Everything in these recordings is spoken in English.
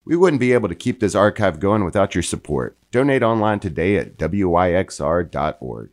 We wouldn't be able to keep this archive going without your support. Donate online today at wyxr.org.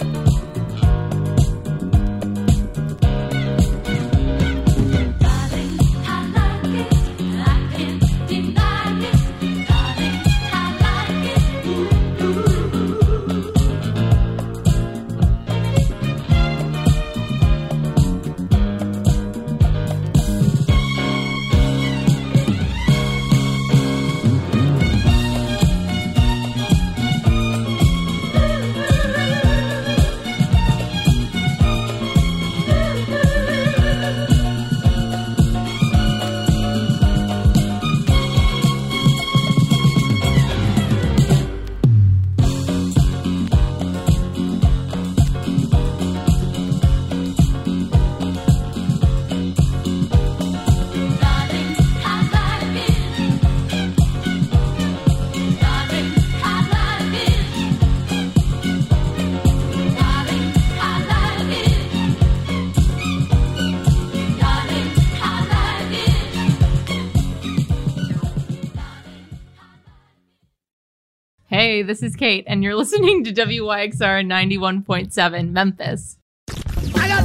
Hey, this is Kate, and you're listening to WYXR 91.7 Memphis. I got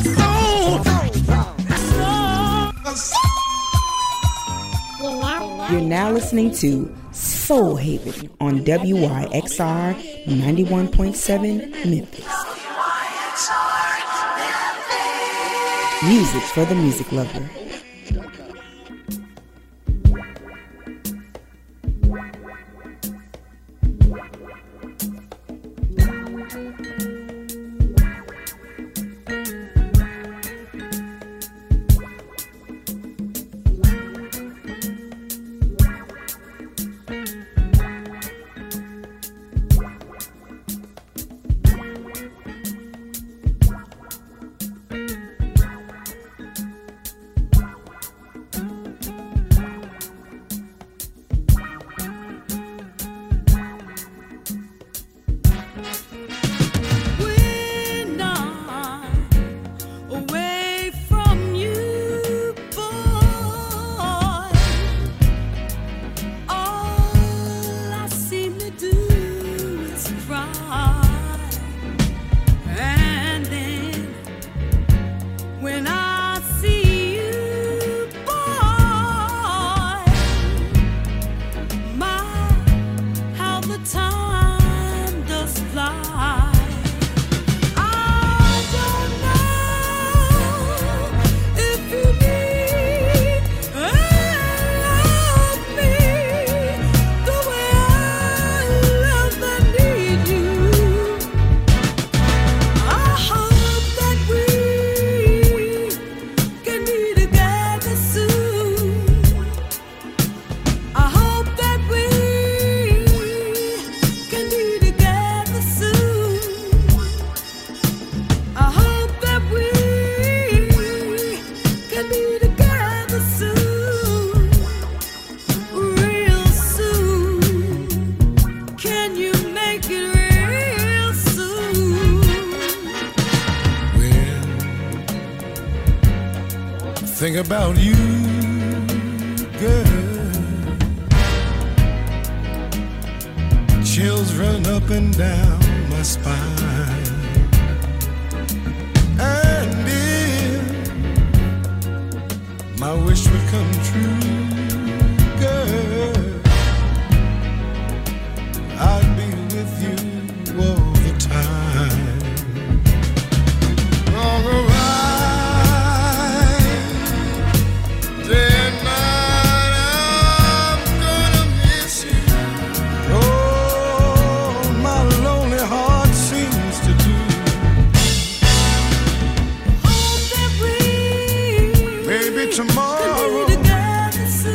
soul. You're now listening to Soul Haven on WYXR 91.7 Memphis. Music for the music lover. Think about you, girl. Chills run up and down my spine. And if my wish would come true, girl, I'd be with you all the time. All around. Tomorrow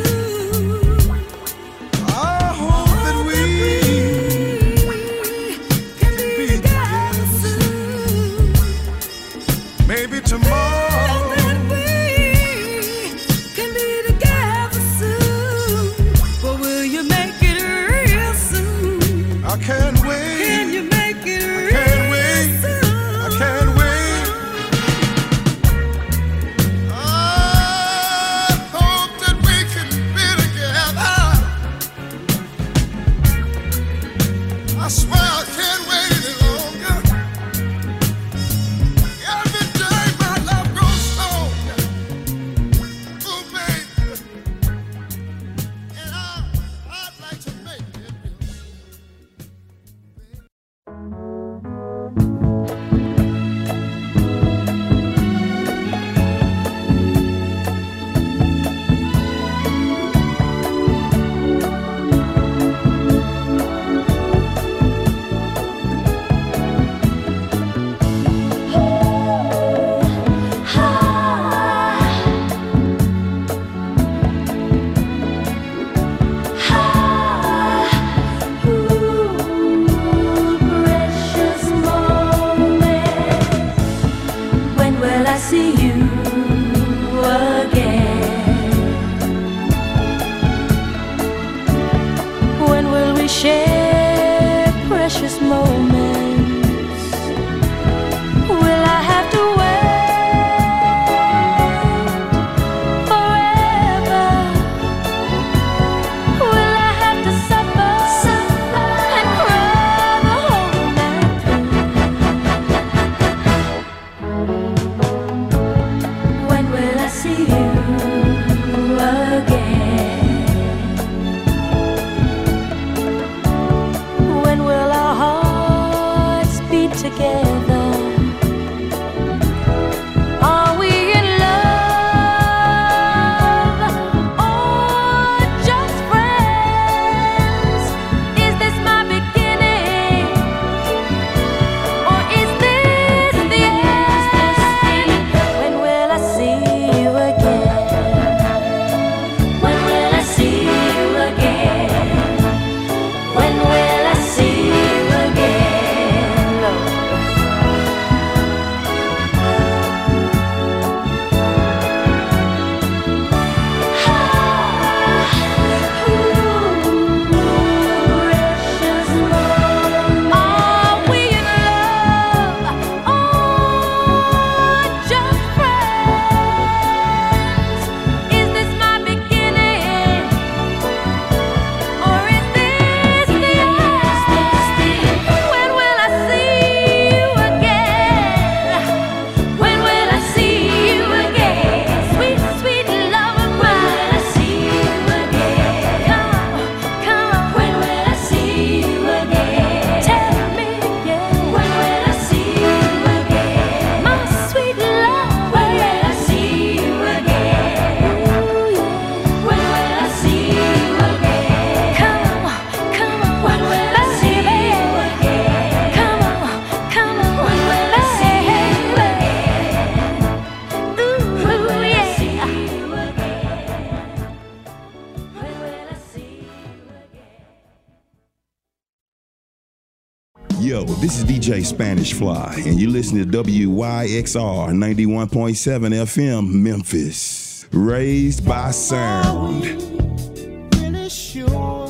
Yo, this is DJ Spanish Fly, and you're listening to WYXR 91.7 FM, Memphis. Raised by sound. Really sure.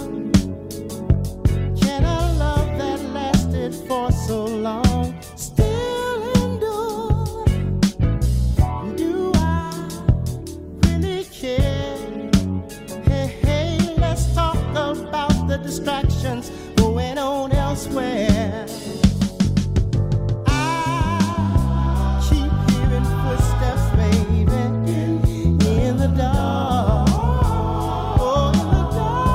Can a love that lasted for so long still endure? Do I really care? Hey, hey, let's talk about the distractions going on elsewhere. I keep hearing footsteps, baby, in the dark. Oh, in the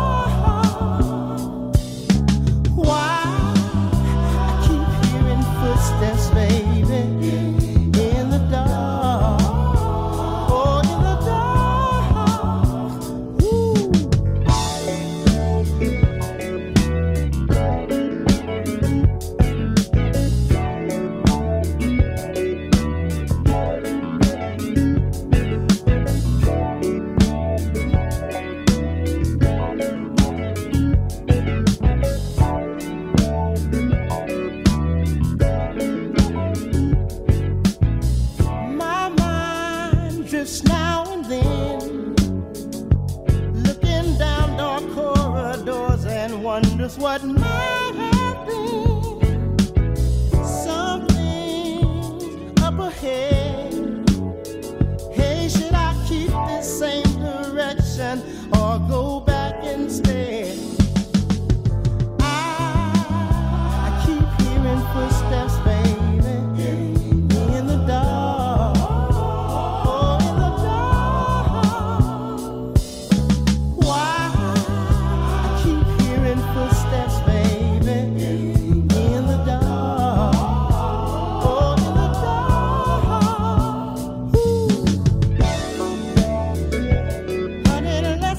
dark. Why? I keep hearing footsteps, baby, in the dark. Oh, in the dark. Ooh. My mind drifts now and then, looking down dark corridors and wonders what might have been. Something up ahead. Hey, should I keep this same direction or go back instead? I keep hearing footsteps, baby, in the dark. Oh, in the dark. Why? I keep hearing footsteps, baby, in the dark. Oh, in the dark. Ooh. Honey, let's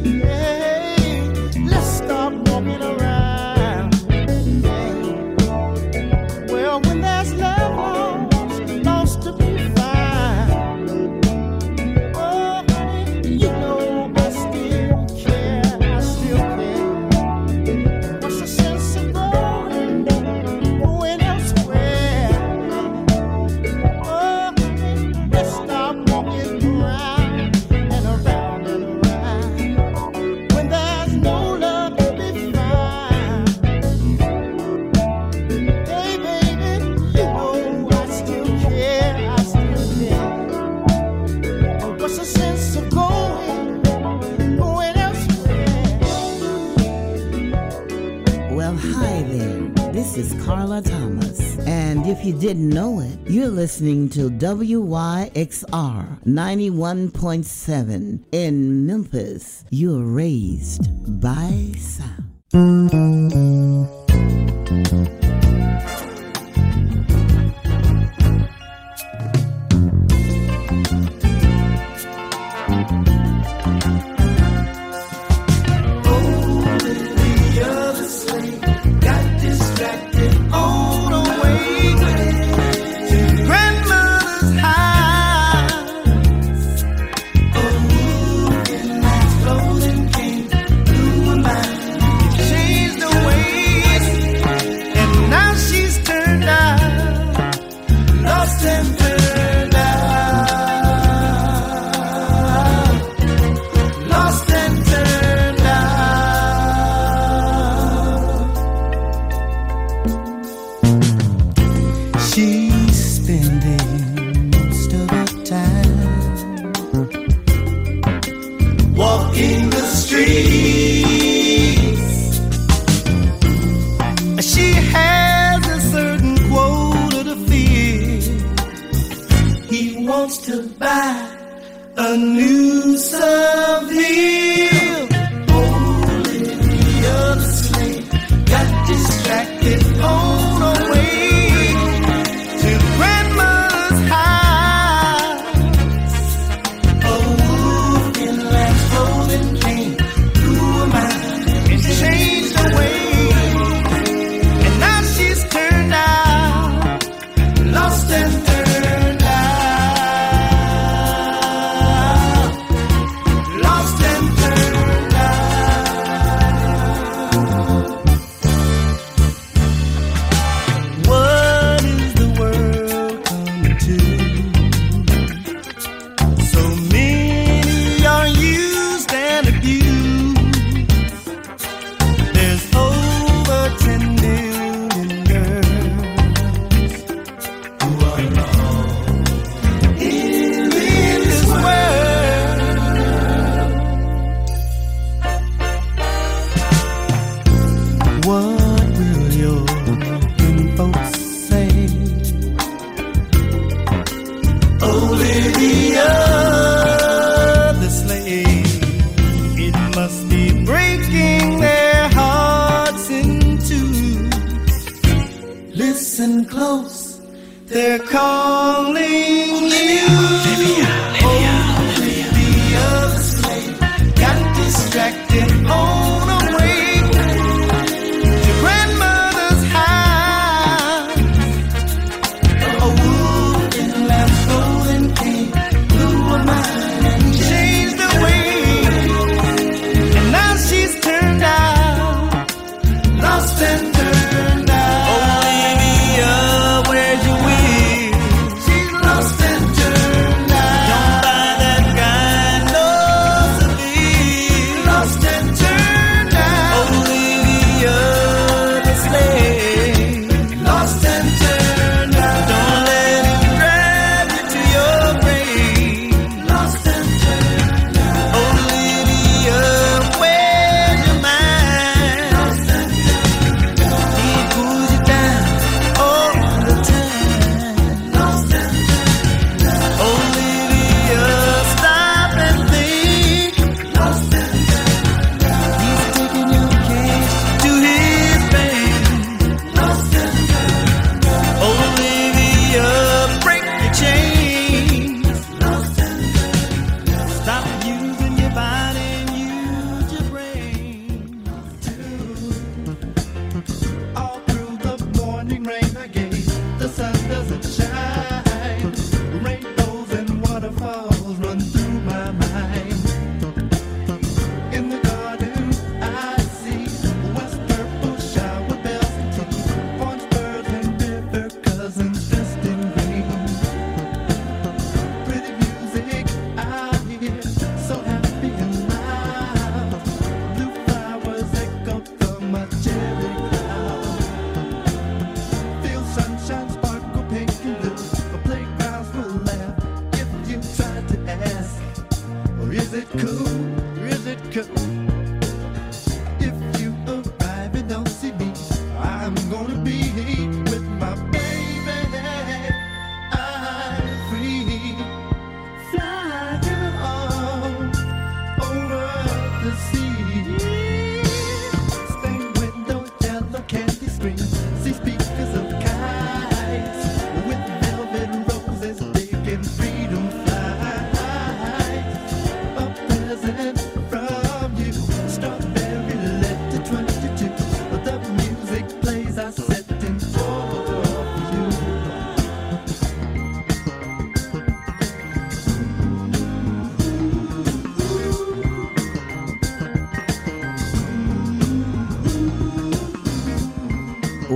If you didn't know it, you're listening to WYXR 91.7 in Memphis. You're raised by sound. Olivia, where'd you be? She's lost and turned out.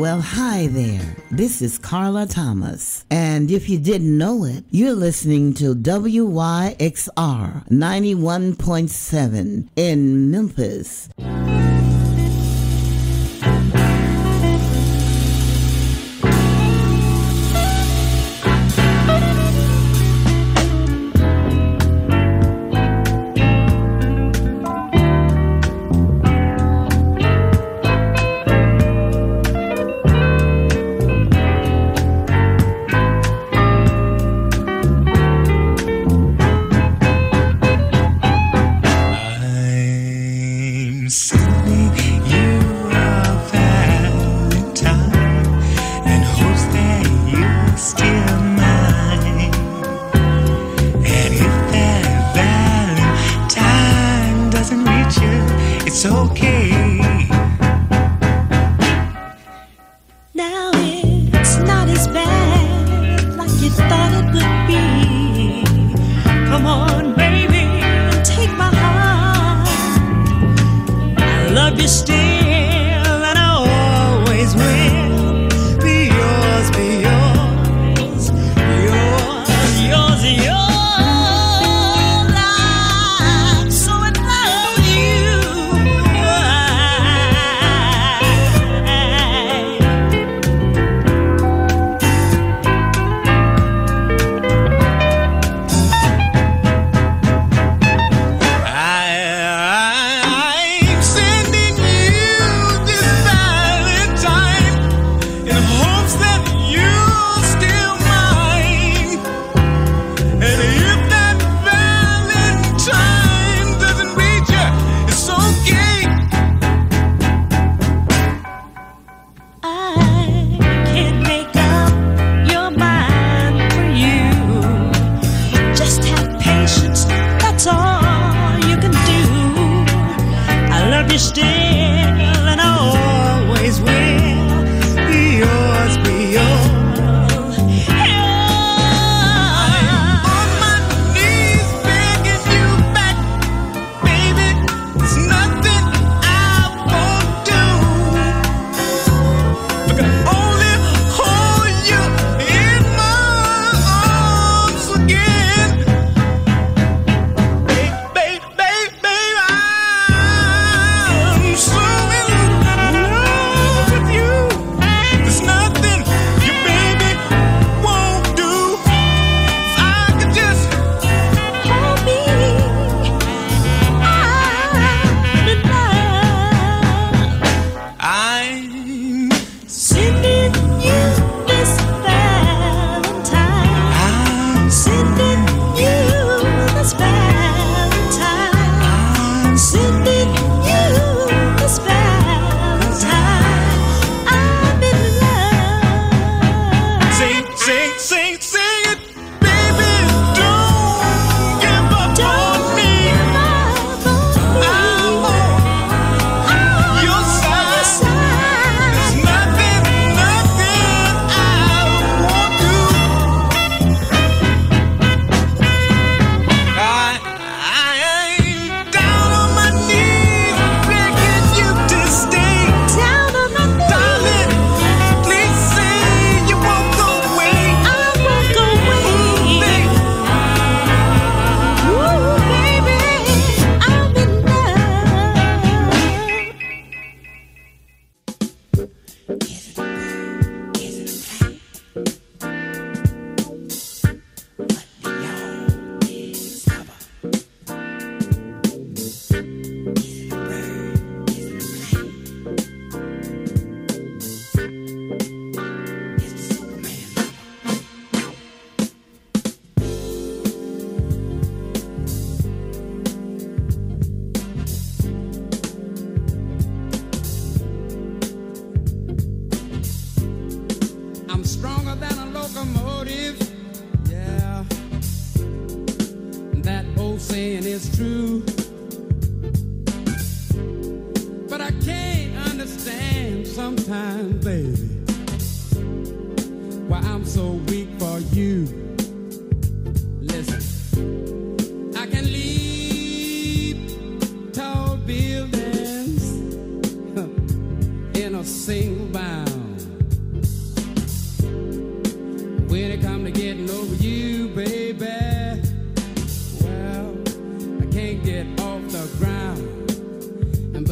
Well, hi there. This is Carla Thomas. And if you didn't know it, you're listening to WYXR 91.7 in Memphis. It's okay. Now it's not as bad like you thought it would be. Come on, baby, take my heart. I love you still, and I always will. Be yours, be yours, yours, yours, yours. saying is true. But I can't understand sometimes, baby, why I'm so weak for you. Listen, I can leap tall buildings in a single bound.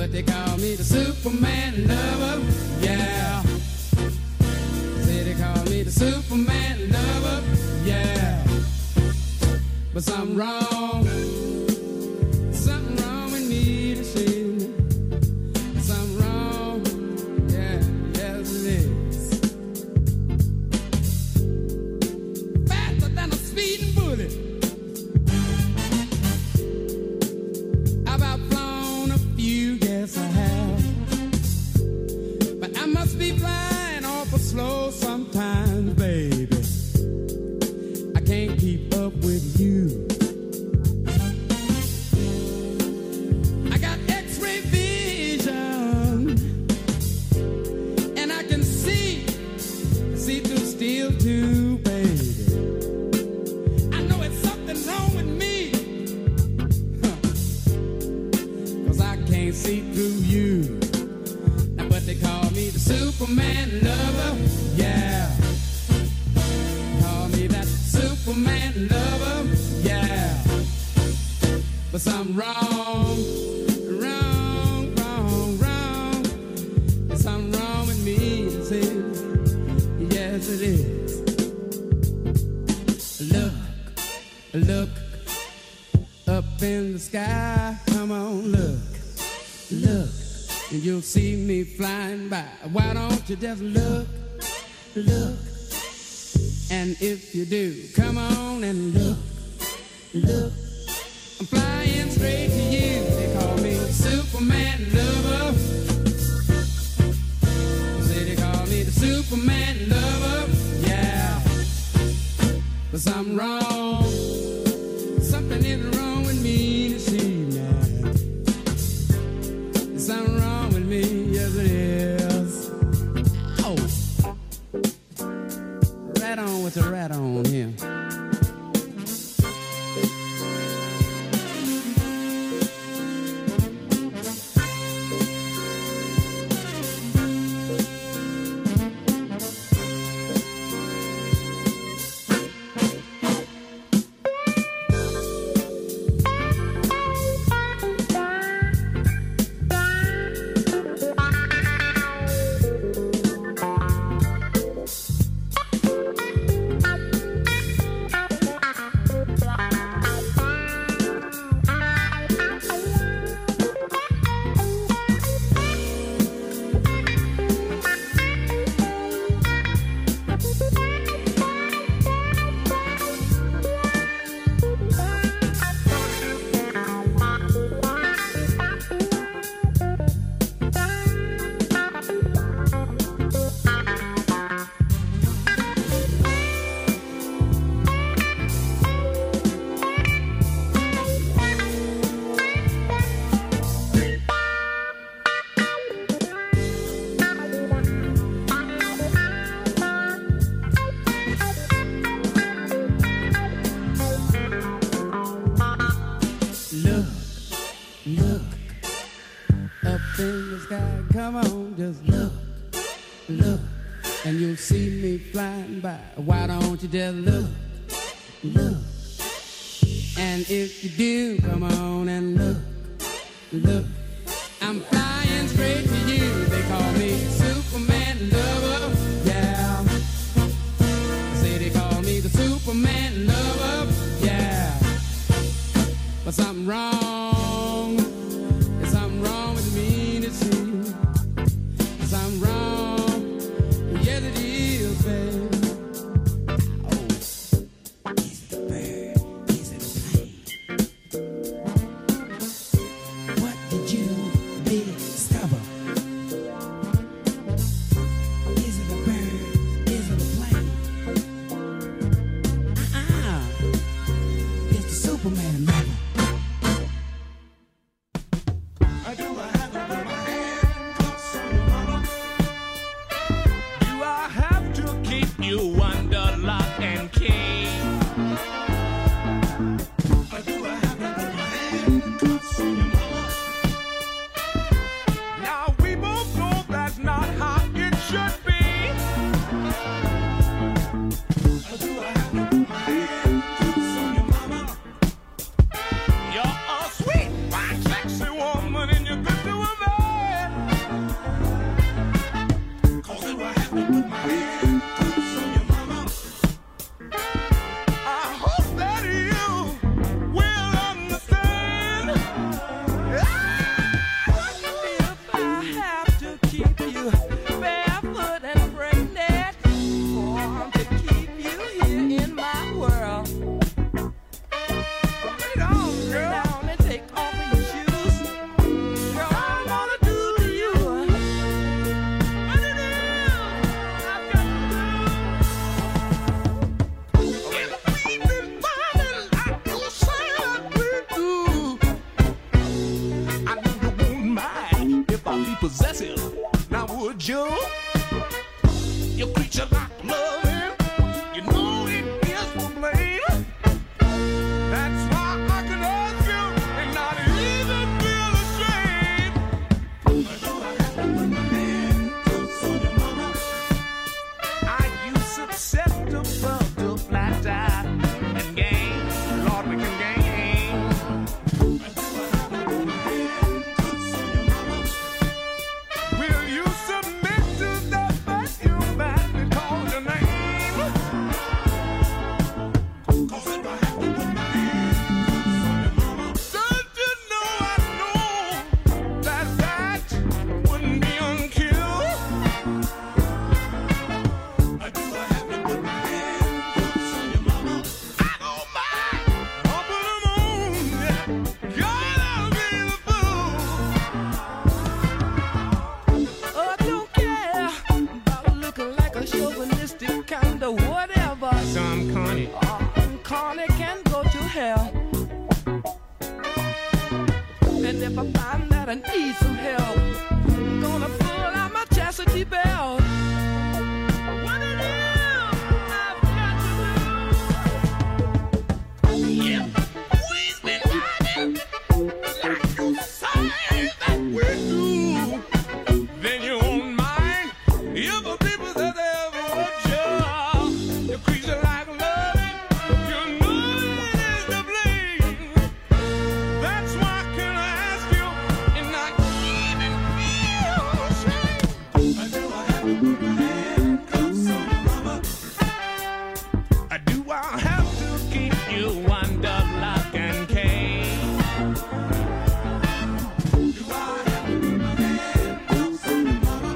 but they call me the Superman lover, yeah. Say they call me the Superman lover, yeah. But something wrong with me to see. Something wrong, yeah, yes it is. Faster than a speeding bullet, I've outflown a few, yes I have. But I must be flying awful slow sometimes, baby. I can't keep up with you. I got X-ray vision, and I can see through steel too, baby. I know it's something wrong with me, 'cause I can't see through you. Now, but they call me the Superman lover, yeah. Call me that Superman lover, yeah. But something wrong. There's something wrong with me, yes it is. Look up in the sky, come on, look, and you'll see me flying by. Why don't you just look, and if you do, come on and look. I'm flying straight to you. They call me Superman lover. Say they call me the Superman lover, yeah. But something wrong. Something is wrong with me to see now. There's something wrong with me, yes it is. Oh, right on with the rat on here. Come on, just look, and you'll see me flying by. Why don't you just look, and if you do, come on and look. I'm flying straight to you. They call me Superman lover, yeah. Say they call me the Superman lover, yeah. But something wrong. There's something wrong with me to see. I'm wrong, yes it is, babe. Oh, is it the bird? Is it the plane? What did you discover? Is it a bird? Is it a plane? It's the Superman lover. Do I have it in my hand? You under lock and key. Do I have it in my hand? Cuffs on your mama. Now we both know that's not how it should be. Do I have it in my hand? Cuffs on your mama. You're a sweet, fine, sexy woman, and you're good to a man. possessive. Now would you? Your creature like loving, you know it is for blame. That's why I can ask you and not even feel ashamed. Do I have to put my hand close on your mama? Are you susceptible to flat eye and game? Lord, we can game. Do I have to put my hand close on your mama? Will you submit to the best you badly call your name? 'Cause if I have to put my hand close on your mama, don't you know I know that wouldn't be unkill? Do I have to put my hand close on your mama? I don't mind. I'll put 'em on. God, I'll be the fool. I don't care about looking like a chauvinistic kind of whatever. Some Connie. Connie can go to hell. And if I find that I need some help, I'm gonna pull out my chastity belt. What it is I've got to do. Yeah, we've been riding like you say that we do. Then you won't mind if the people that ever want you. You're crazy like love. You know it is the blame. That's why I can ask you and not even feel ashamed. Do I have to put my hand close on your mama? Do I have to keep you under lock and key? Do I have to put my hand close on your mama?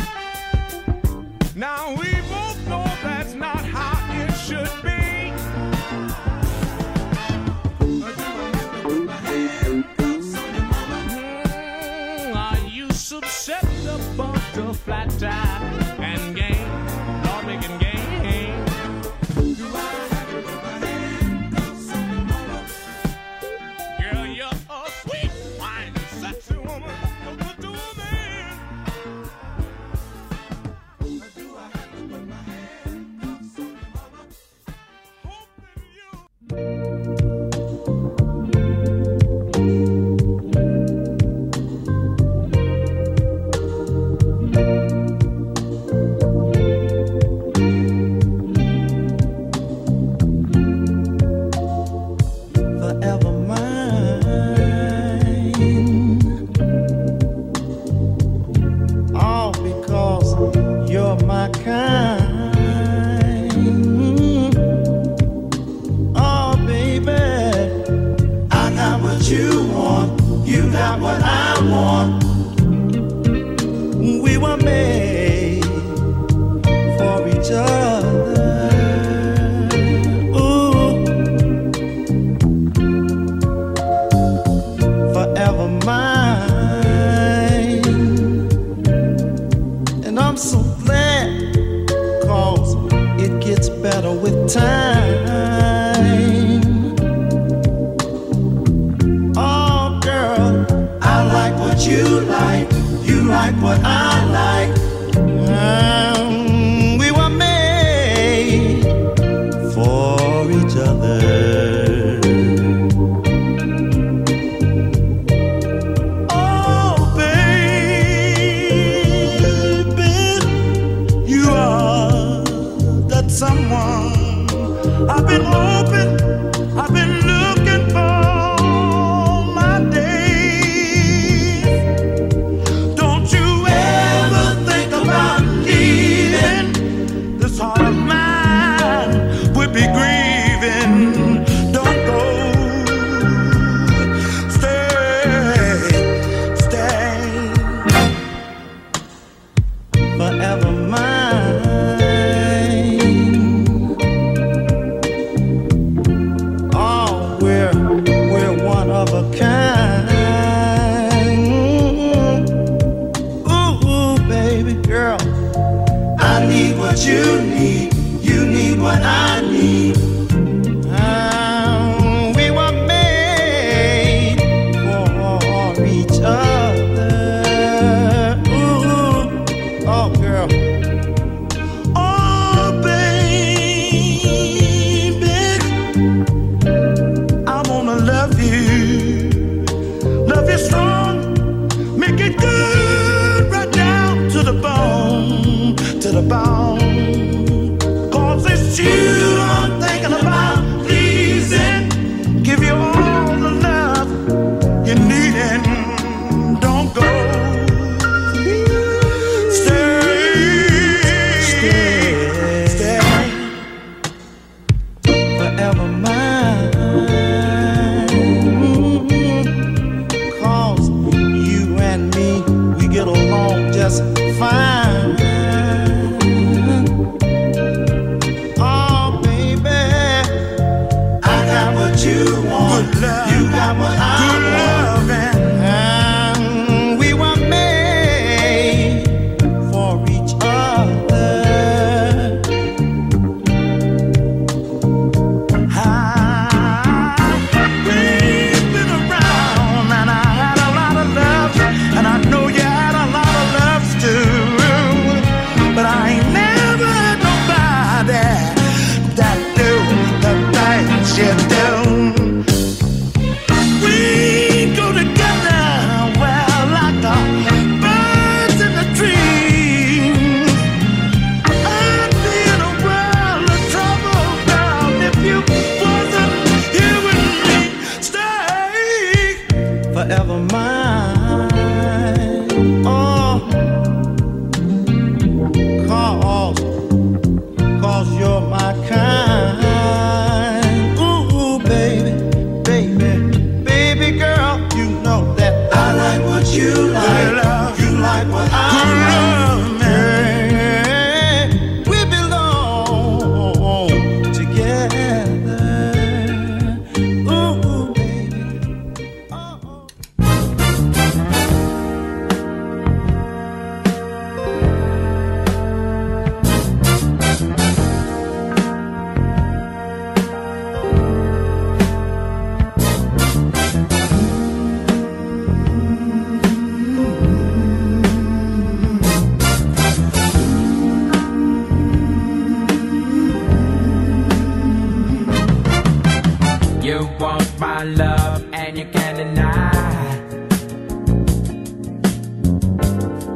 Now we both know that's not how it should be. Do I have to put my hand close on your mama? Are you susceptible to flat tie and game? Lord, we can game. Do I have to put my hand close on your mama? Girl, you're a sweet, fine, sexy woman. But what do a man? Do I have to put my hand close on your mama? Hoping you. Forever mine. All because you're my kind. Oh, baby, I got what you want. You got what I want. We were made for each other. Ooh. Forever mine. And I'm so glad, 'cause it gets better with time. Oh, girl, I like what you like. You like what I like. We were made for each other. Oh, baby, you are that someone I've been hoping, I've been looking for my days. Don't you ever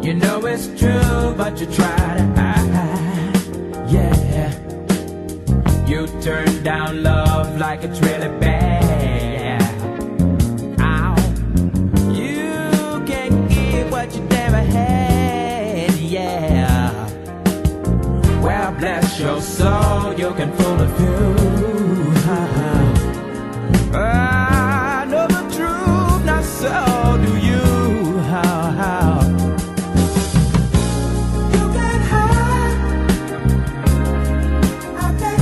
You know it's true, but you try to hide. Yeah, you turn down love like it's really bad. Ow. You can't give what you never had. Yeah. Well, bless your soul, you can fool a few. I know the truth, not so do you. How? You can hide. I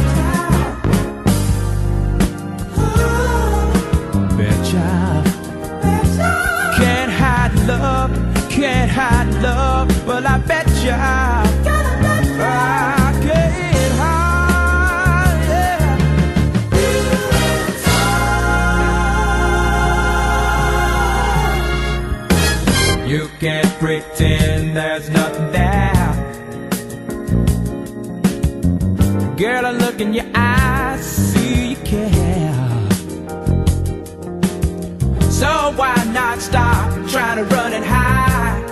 betcha. Can't hide love, well I betcha. I can't hide, yeah. You can't pretend there's nothing there. Girl, I look in your eyes, see you care. So why not stop trying to run and hide?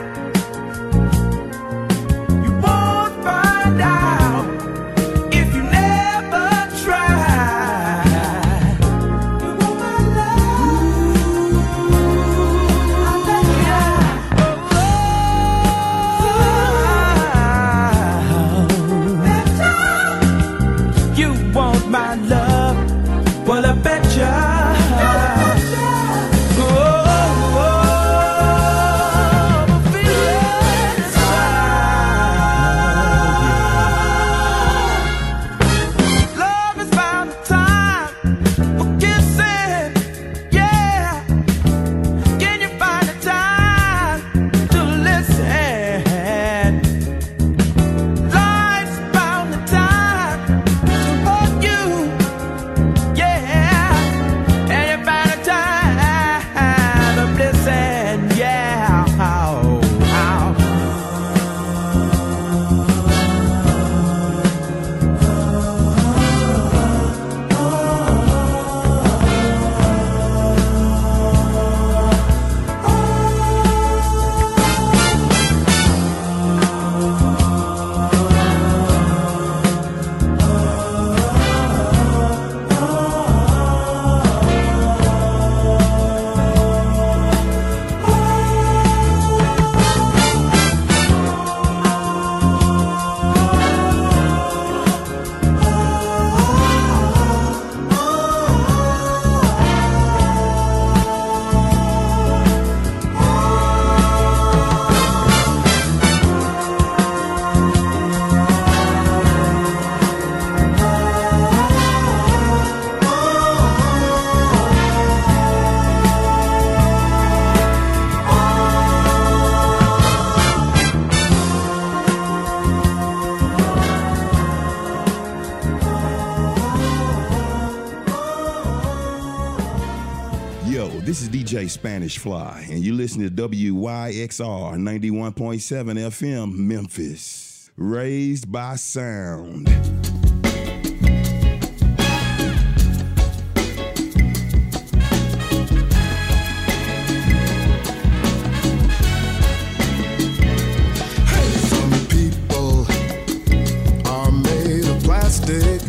You won't find out if you never try. You want my love? I bet you. You want my love? Well, I bet you. This is DJ Spanish Fly, and you listen to WYXR 91.7 FM, Memphis. Raised by sound. Hey, some people are made of plastic.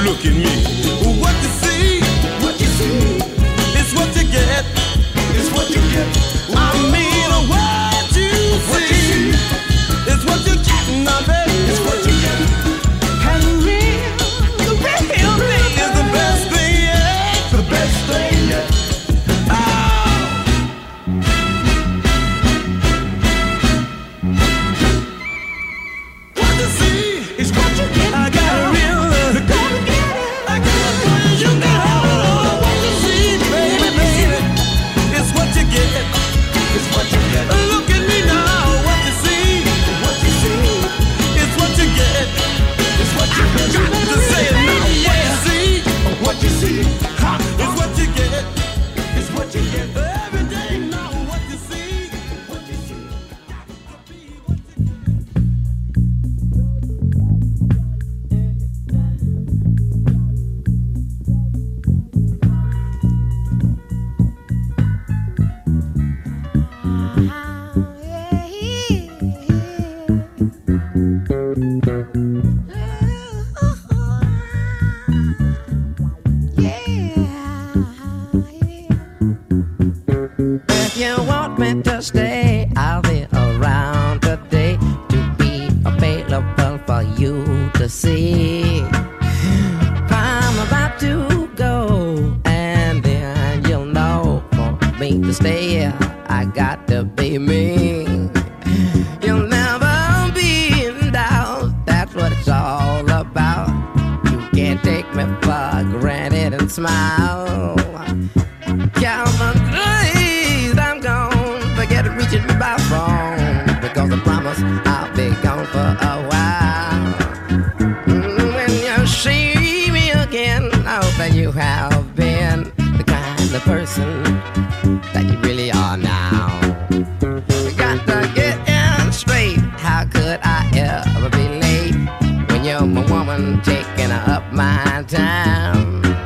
look at me. What you see, it's what you get. It's what you get. I mean, what you see, it's what you get, now, baby. It's what you get. And the real thing is the best thing yet. The best thing yet. What you see is what you get. I got a real love. You gotta get it. I got a plan. You gotta have it all. What you see, baby, baby, it's what you get. It's what you get. Look at me now. What you see, it's what you get. It's what you get. I got to say it now. What you see, it's what you get. It's what you get. Every day now. What you see, what you see. If you want me to stay, I'll be around today to be available for you to see. I'm about to go, and then you'll know for me to stay, I got to be me. You'll never be in doubt, that's what it's all about. You can't take me for granted and smile. Come on, please, I'm gone. Forget reaching me by phone, because I promise I'll be gone for a while. When you see me again, I hope that you have been the kind of person that you really are now. You got to get in straight. How could I ever be late when you're my woman taking up my time?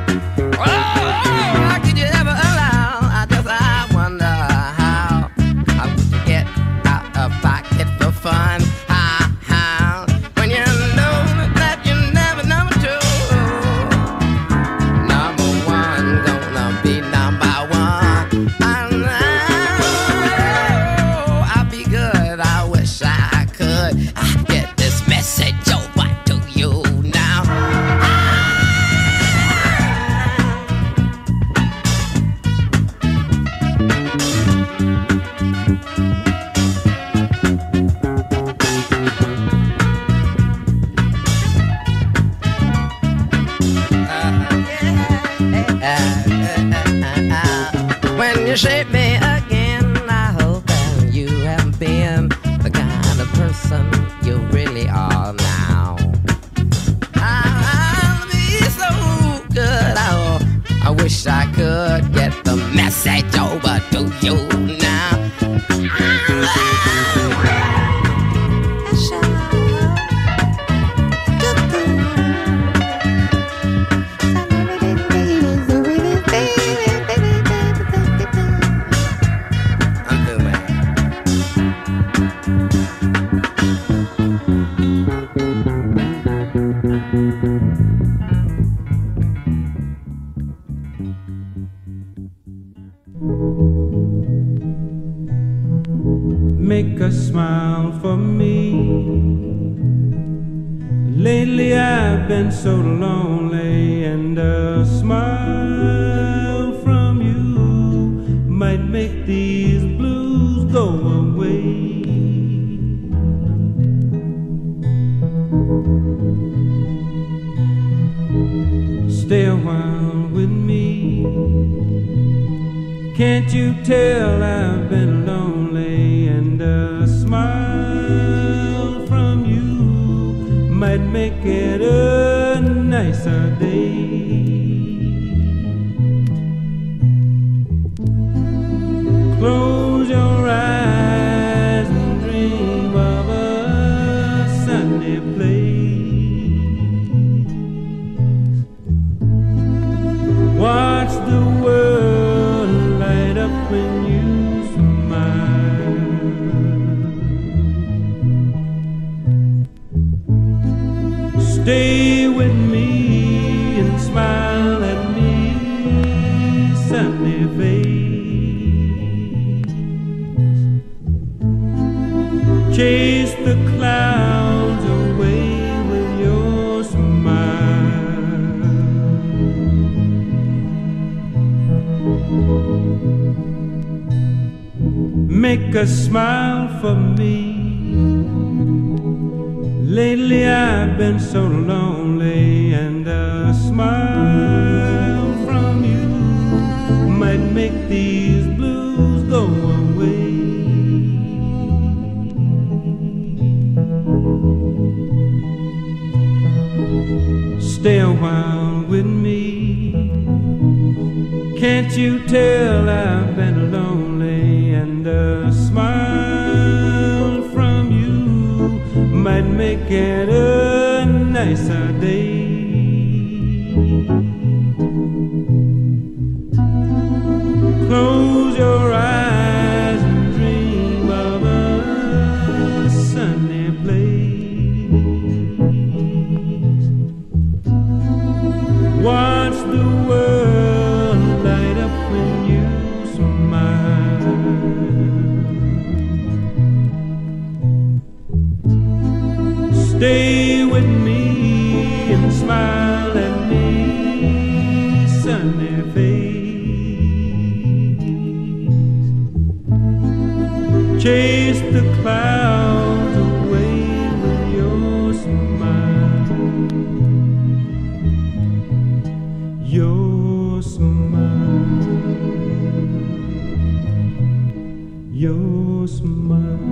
How could you ever allow? I wonder how would you get out of pocket for fun? How when you know that you're never number two, number one gonna be number one. I know I'll be good. I wish I could get this message over to you now. When you shape me again, I hope that you have been the kind of person you really are now. I'll be so good. I wish I could get the message over to you now. Make a smile for me. Lately I've been so lonely, and a smile from you might make these blues go away. Stay a while with me. Can't you tell I've been lonely, and a smile from you might make it a nicer day. Close your eyes and dream of a sunny place. Watch the world light up when you smile. Stay with me sunny face. Chase the clouds away with your smile. Make a smile for me. Lately I've been so lonely, and a smile from you might make these blues go away. Stay a while with me. Can't you tell I've been lonely, and a smile from you might make it a nicer day. Close your eyes and dream of a sunny place. Watch the world light up when you smile. Stay with me and smile at me, sunny face. Chase the clouds away with your smile. Your smile. Your smile.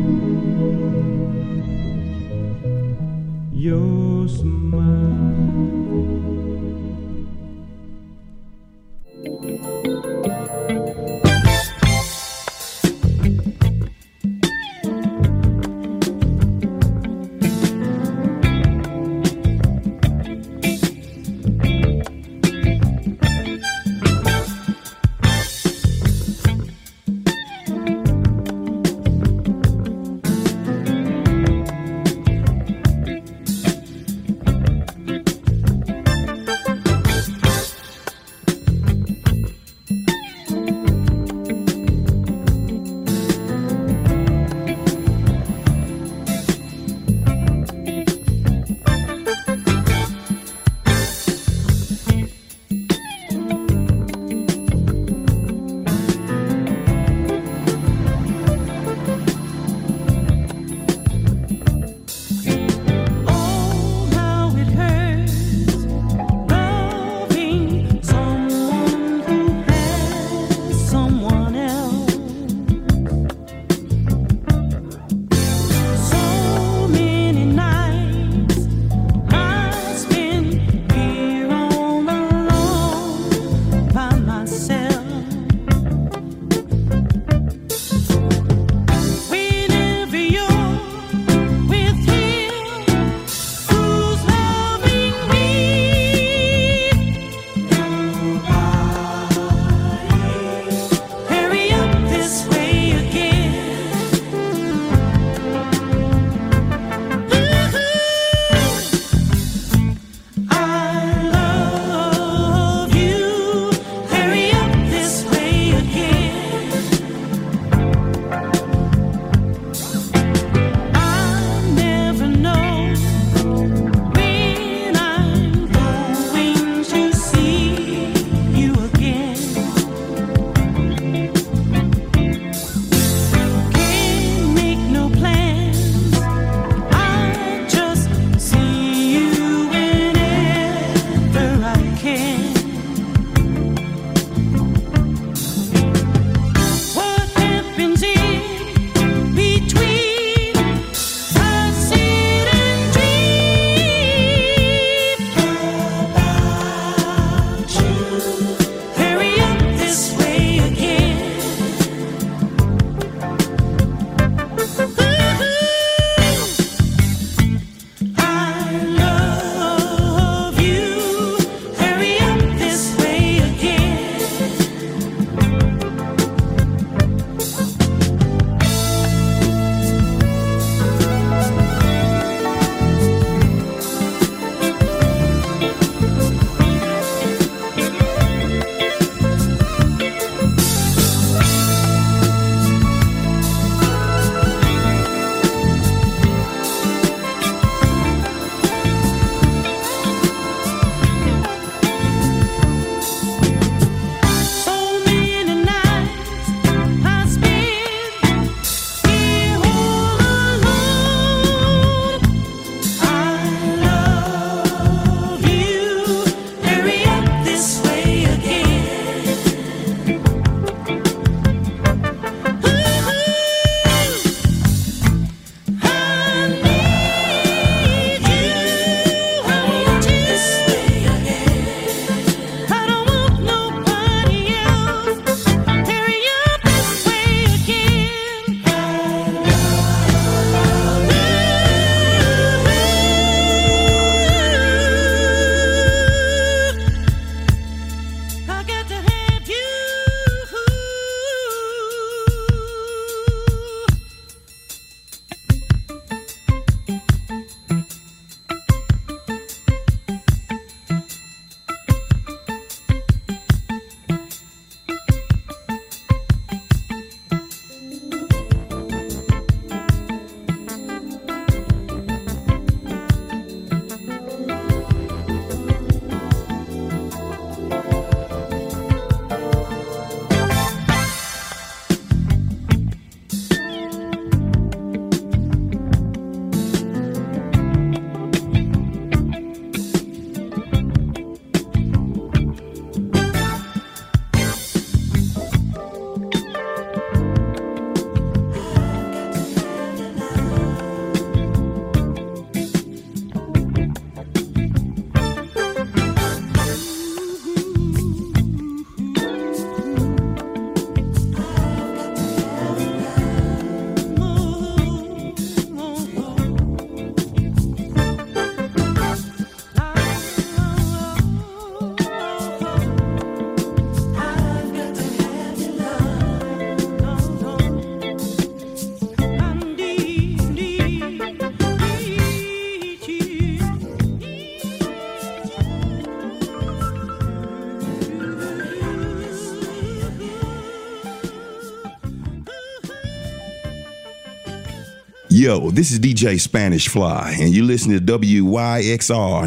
Your smile. Yo, this is DJ Spanish Fly, and you listen to WYXR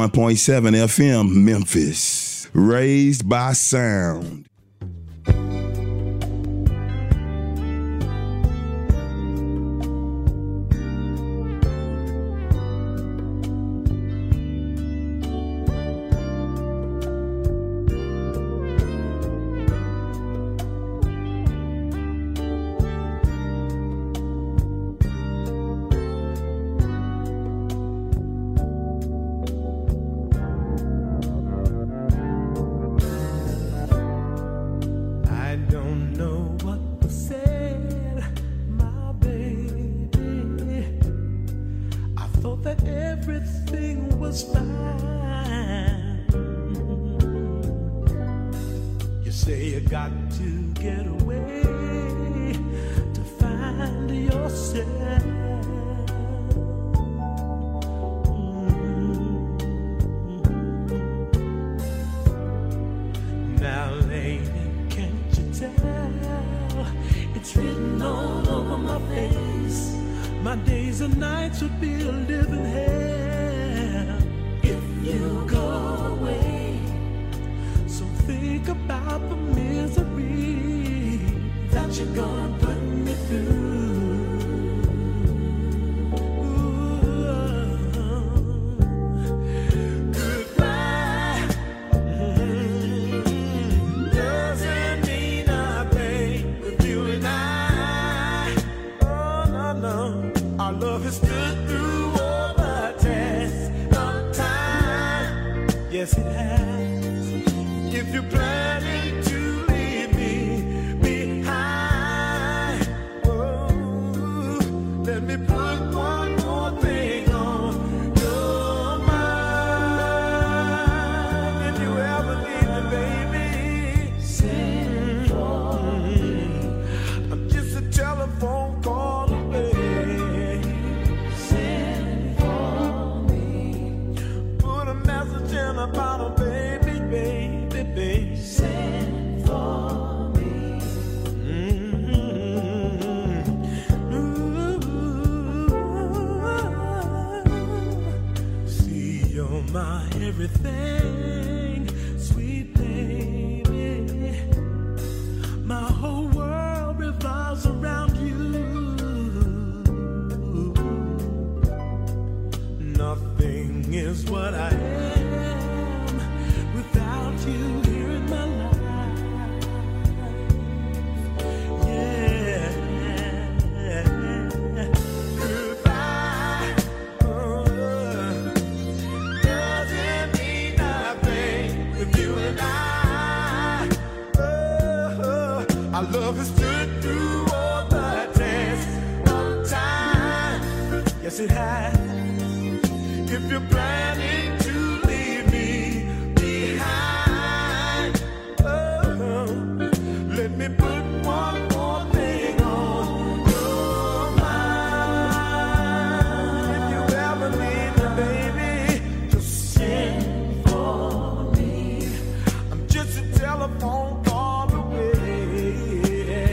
91.7 FM Memphis. Raised by sound.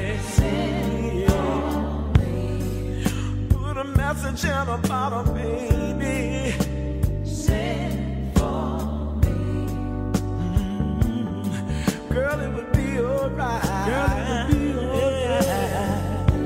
About a baby.